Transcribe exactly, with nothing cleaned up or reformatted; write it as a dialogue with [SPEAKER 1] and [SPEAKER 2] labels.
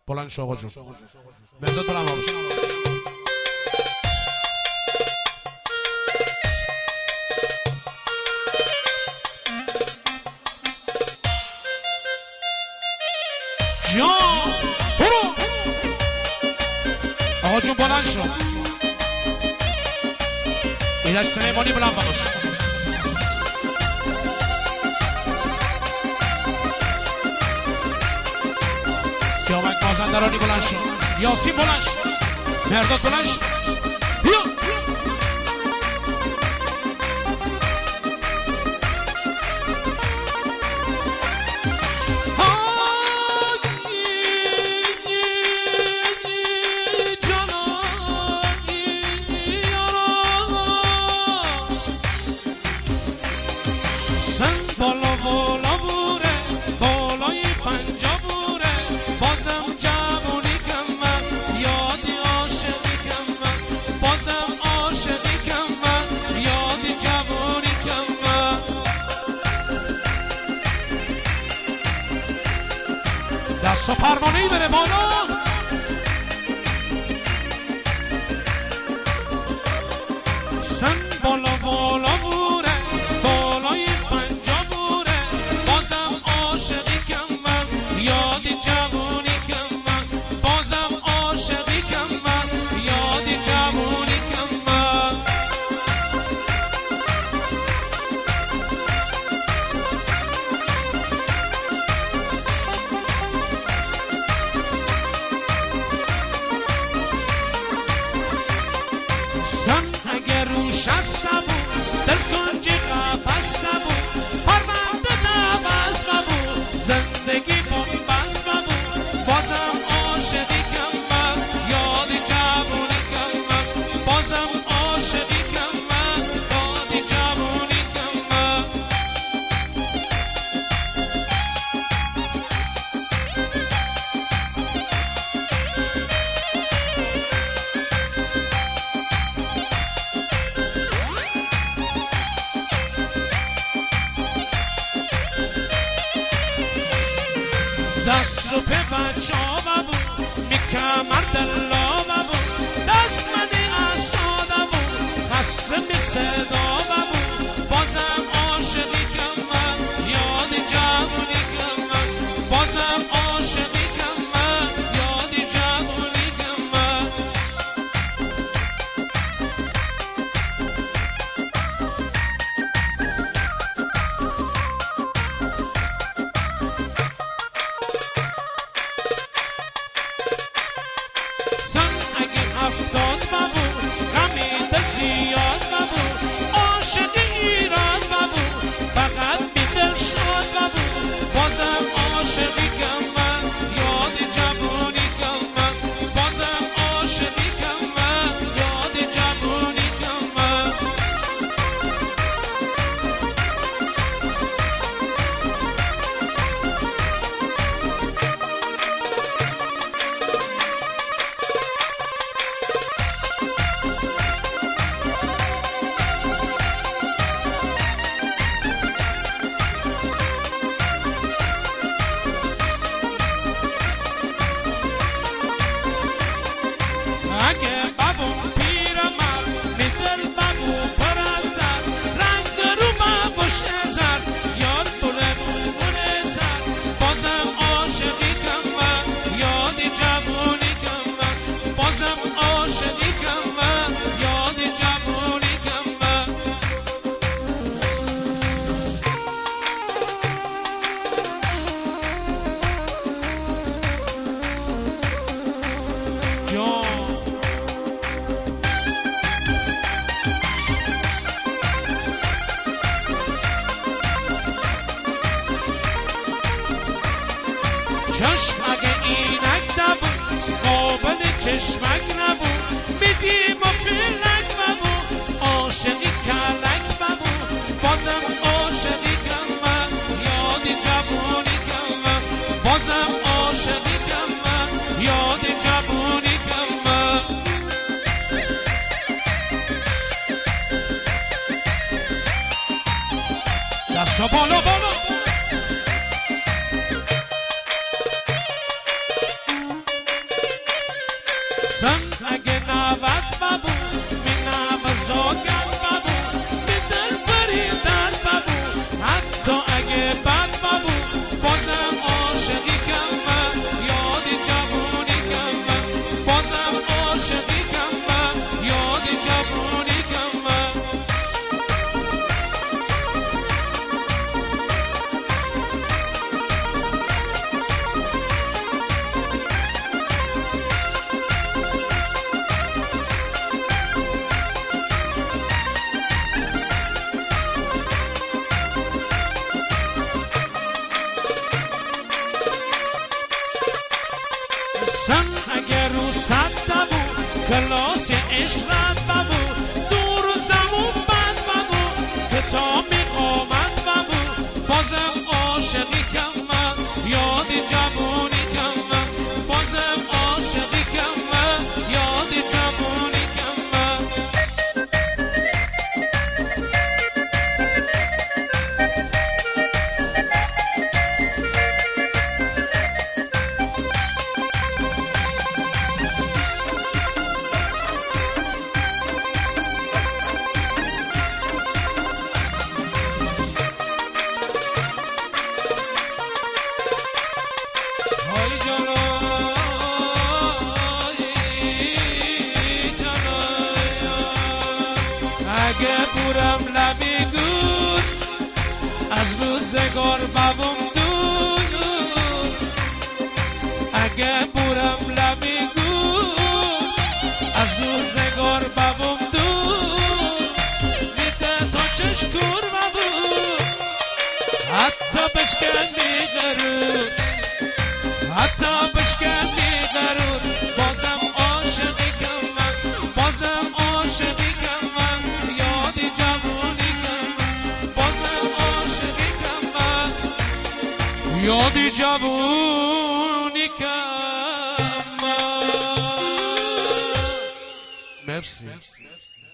[SPEAKER 1] بلند شو آقا جون. مرداد بلند باش. جان برو آقا جون بلند شو. ایرج سلیمانی بلند باش. سیامک مازندرانی بلند شو. یاسین بلند شو. مرداد بلند شو. بیا بالا بالا بوره بالای پنجا بوره بازم جوونی کم من یادی عاشقی کم من بازم عاشقی کم من یادی جوونی کم من دست و پروانه‌ای بره بالا سن بالا بالا بوره بالای عاشقی کم من یادی جوونی کم من بازم عاشقی کم من یادی جوونی کم من سن اگر روش است نبود دل کنج قفس نبود پرونده نبست نبود زندگی بنبست نبود بازم عاشقی کم من یادی جوونی کم من بازم عاشقی کم من یادی جوونی کم من دست رو به بچه ها ببون می کمر دلا ببون دست منی اصاده بود خسته می صدا ببون بازم عاشقی کم من یادی جوونی کم من بازم عاشقی کم من یادی جوونی کم من افتاد ببود غمی دل زیاد ببود عاشقی ایراد ببود فقط بی دل شاد ببود بازم عاشقی کم من یادی جوونی کم من بازم عاشقی کم من یادی جوونی کم من اگه بابون پیرمرد می دل بابو پر از درد رنگ رو بابوش زد یاد بره بونه زد بازم عاشقی کم من یادی جوونی کم من بازم عاشقی کم من یادی جوونی کم من جان چشم اگه اینک نبود قابل چشمک نبود میدیم و پیلک نبود عاشقی کلک نبود بازم عاشقی کم من یادی جوونی کم من بازم عاشقی کم من یادی جوونی کم من دستا بالا بالا سن اگه نوت ببو می نوزاگت ببو می دل بری در ببو حتی اگه بد ببو بازم عاشقی کم من یادی جوونی کم من بازم عاشقی کم من یادی جوونی کم من سن اگر رو صد ببو کلاس عشق رد ببو دور و زمون بد ببو کتاب قامت ببو بازم عاشقی کم من یادی جوونی کم من بازم عاشقی کم من یادی جوونی کم من اگه بورم لبی گود از روزگار ببوم دور اگه بورم لبی گود از روزگار ببوم دور میده تا چشکور ببو حتی بشکن میگرود حتی بشکن میگرود بازم عاشقی کم من بازم عاشقی کم من یادی جوونی کم من بازم عاشقی کم من یادی جوونی کم من مرسی